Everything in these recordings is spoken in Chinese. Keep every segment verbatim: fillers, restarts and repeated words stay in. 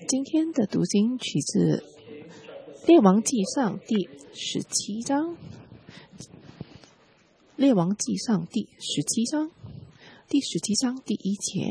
今天的读经取自《列王纪上》第十七章，《列王纪上》第十七章，第十七章第一节。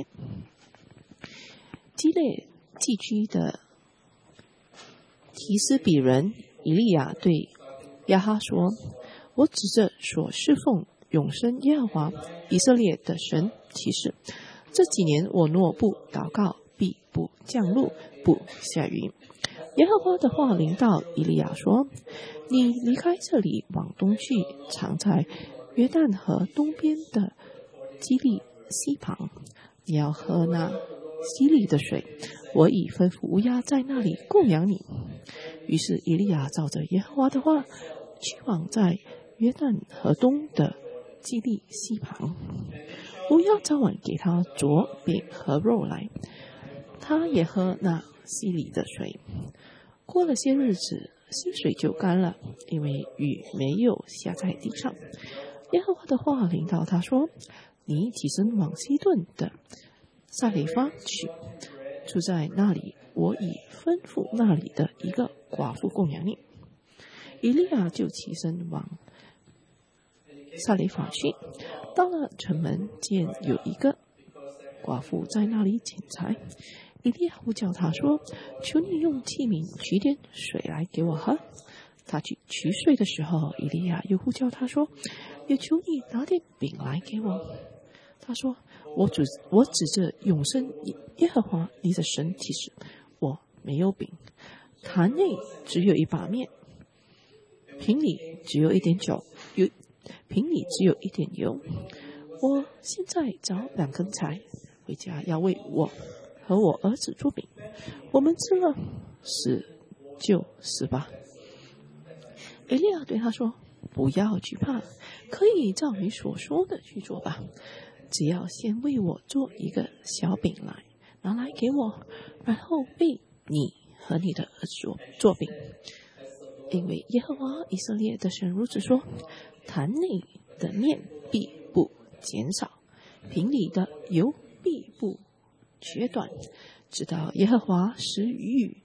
基列寄居的提斯比人以利亚对亚哈说：“我指着所侍奉永生耶和华以色列的神起誓，这几年我若不祷告，必不降露，不下雨。”耶和华的话临到以利亚说：“你离开这里，往东去，藏在约旦河东边的基利溪旁，你要喝那溪里的水。我已吩咐乌鸦在那里供养你。”于是以利亚照着耶和华的话，去往在约旦河东的基利溪旁。乌鸦早晚给他啄饼和肉来，他也喝那溪里的水。过了些日子，溪水就干了，因为雨没有下在地上。耶和华的话临到他说：“你起身往西顿的撒雷发去，住在那里，我已吩咐那里的一个寡妇供养你。”以利亚就起身往撒雷法去，到了城门，见有一个寡妇在那里捡柴。以利亚呼叫他说：“求你用器皿取点水来给我喝。”他去取水的时候，以利亚又呼叫他说：“也求你拿点饼来给我。”他说：“我指我指着永生耶和华你的神起誓，我没有饼，坛内只有一把面，瓶里只有一点酒，有瓶里只有一点油。我现在找两根柴，回家要为我和我儿子做饼，我们吃了，死就死吧。”以利亚对他说：“不要惧怕，可以照你所说的去做吧。只要先为我做一个小饼来，拿来给我，然后为你和你的儿子做做饼。因为耶和华以色列的神如此说：坛内的面必不减少，瓶里的油必不缺短，直到耶和华使雨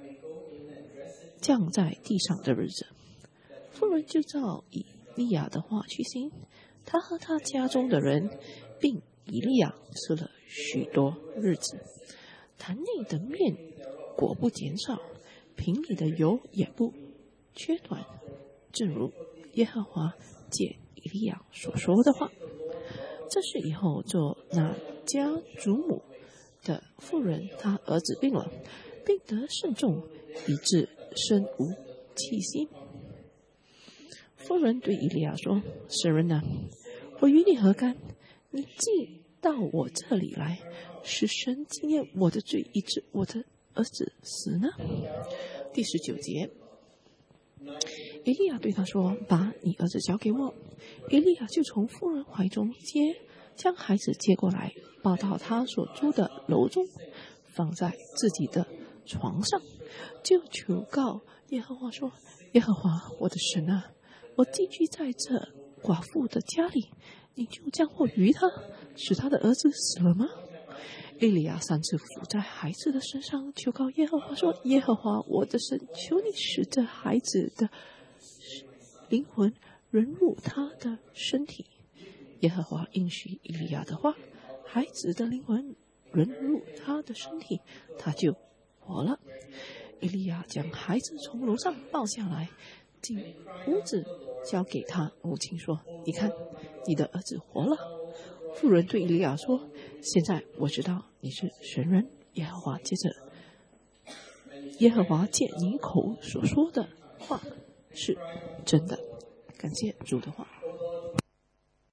降在地上的日子。”妇人就照以利亚的话去行，他和他家中的人并以利亚吃了许多日子。坛内的面果不减少，瓶里的油也不缺短，正如耶和华借以利亚所说的话。这事以后，做那家主母的妇人，她儿子病了，病得甚重，以致身无气息。妇人对以利亚说：“神人啊，我与你何干？你既到我这里来，使神纪念我的罪，以致我的儿子死呢？”第十九节，以利亚对他说：“把你儿子交给我。”以利亚就从妇人怀中接，将孩子接过来，抱到他所住的楼中，放在自己的床上，就求告耶和华说：“耶和华我的神啊，我寄居在这寡妇的家里，你就降祸于他，使他的儿子死了吗？”以利亚三次伏在孩子的身上，求告耶和华说：“耶和华我的神，求你使这孩子的灵魂融入他的身体。”耶和华应许以利亚的话，孩子的灵魂融入他的身体，他就活了。以利亚将孩子从楼上抱下来，进屋子交给他母亲说：“你看，你的儿子活了。”妇人对以利亚说：“现在我知道你是神人，耶和华接着耶和华借你口所说的话是真的。”感谢主的话。